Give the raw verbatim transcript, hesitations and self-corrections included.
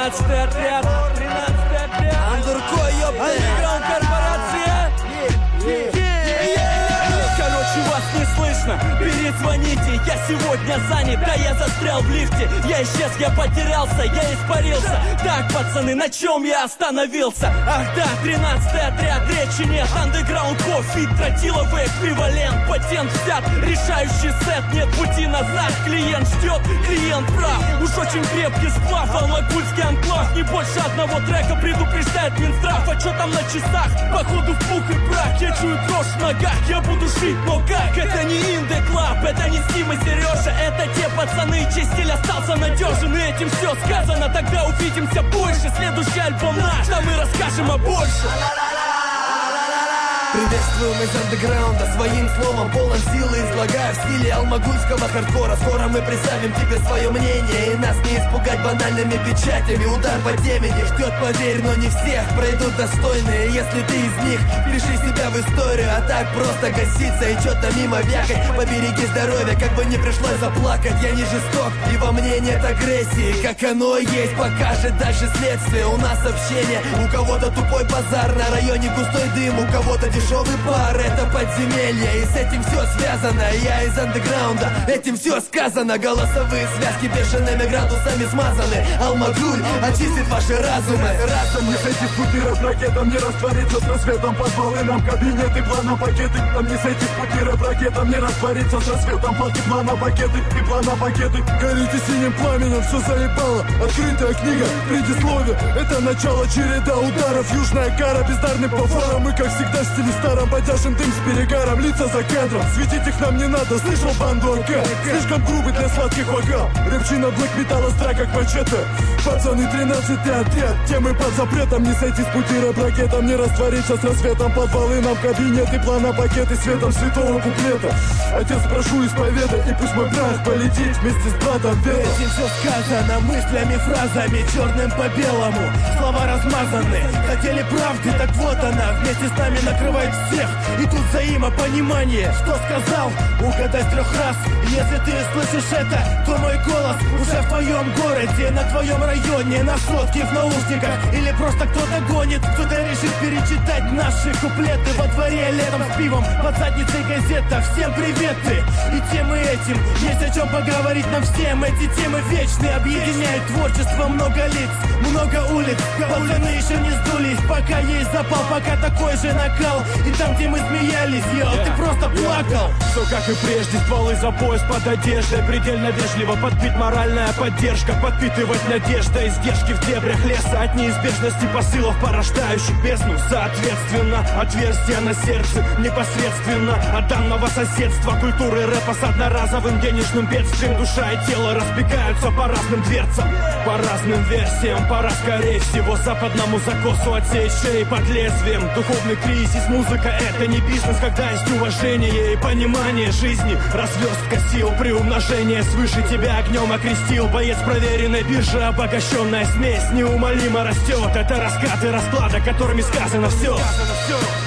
тринадцатый отряд, тринадцатый отряд. Андурко, ёпта. Андеграунд корпорация. Короче, вас не слышно, перезвоните. Я сегодня занят, да я застрял в лифте. Я исчез, я потерялся, я испарился. Так, пацаны, на чем я остановился? Ах да, тринадцатый отряд, речи нет. Андеграунд кофе, тротиловый эквивалент. Патент взят, решающий сет. Нет пути назад, клиент ждет, клиент прав. Уж очень крепкий сплав, алмагульский анклав. Не больше одного трека предупреждает Минздрав. А чё там на часах? Походу в пух и прах. Я чую дрожь в ногах, я буду жить, но как? Это не Инде Клаб, это не Стим и Сережа. Это те пацаны, чей стиль остался надежен. И этим все сказано, тогда увидимся больше. Следующий альбом наш, там мы расскажем о больше. Приветствуем из андеграунда, своим словом полон силы излагаю в стиле алмагульского хардкора. Скоро мы представим тебе свое мнение, и нас не испугать банальными печатями. Удар по теме не ждет, поверь, но не всех пройдут достойные. Если ты из них, пиши себя в историю, а так просто гаситься и что-то мимо вякать. Побереги здоровье, как бы не пришлось заплакать. Я не жесток, и во мне нет агрессии. Как оно и есть, покажет дальше следствие. У нас общение, у кого-то тупой базар, на районе густой дым, у кого-то дешевый пар, это подземелье. И с этим все связано, я из андеграунда, этим все сказано. Голосовые связки бешеными градусами смазаны. Алмагуль очистит ваши разумы. Разум не сойти с пути, рэп ракетам не раствориться с рассветом. Под волынам кабинеты, плана пакеты. Там не сойти с пути, рэп ракетам не раствориться с рассветом. Платы, плана пакеты и плана пакеты. Горите синим пламенем, все заебало. Открытая книга, предисловие. Это начало, череда ударов. Южная кара, бездарный по фарам. Мы как всегда в стиле старом, подяжен дым с перегаром. Лица за кадром, светить их нам не надо. Слышал банду АК, слишком грубый для сладких вокал. Рэпчина блэк металла стра как мачете. Пацаны, тринадцатый отряд, темы под запретом. Не сойти с пути, рэп ракетам не раствориться с рассветом. Под волынам кабинеты, плана пакеты светом святого куплета. Отец, прошу, исповедай, и пусть мой брат полетит вместе с братом Белым. Этим все сказано, мыслями, фразами, черным по белому. Слова размазаны, хотели правды, так вот она. Вместе с нами накрывает всех, и тут взаимопонимание. Что сказал? Угадай с трех раз. Если ты слышишь это, то мой голос уже в твоем городе, на твоем районе, на сотке в наушниках. Или просто кто-то гонит, кто-то решит перечитать наши куплеты во дворе летом с пивом, под задницей газета. Всем приветы, и тем и этим есть о чем поговорить нам всем. Эти темы вечные, объединяют творчество много лиц, много улиц. Пацаны еще не сдулись, пока есть запал, пока такой же накал. И там, где мы смеялись, йо, yeah. Ты просто плакал. Все как и прежде, стволы за пояс под одеждой. Предельно вежливо подпит моральная поддержка. Подпитывать надежда, издержки в дебрях леса. От неизбежности посылов, порождающих бездну. Соответственно, отверстие на сердце непосредственно от данного соседства. Культуры рэпа с одноразовым денежным бедствием. Душа и тело разбегаются по разным дверцам, по разным версиям. Пора, скорее всего, западному закосу отсеять шеи под лезвием. Духовный кризис, музыка — это не бизнес, когда есть уважение и понимание жизни. Разверстка сил, приумножение свыше тебя огнем окрестил. Боец проверенной биржи, обогащенная смесь неумолимо растет. Это раскаты расклада, которыми сказано все.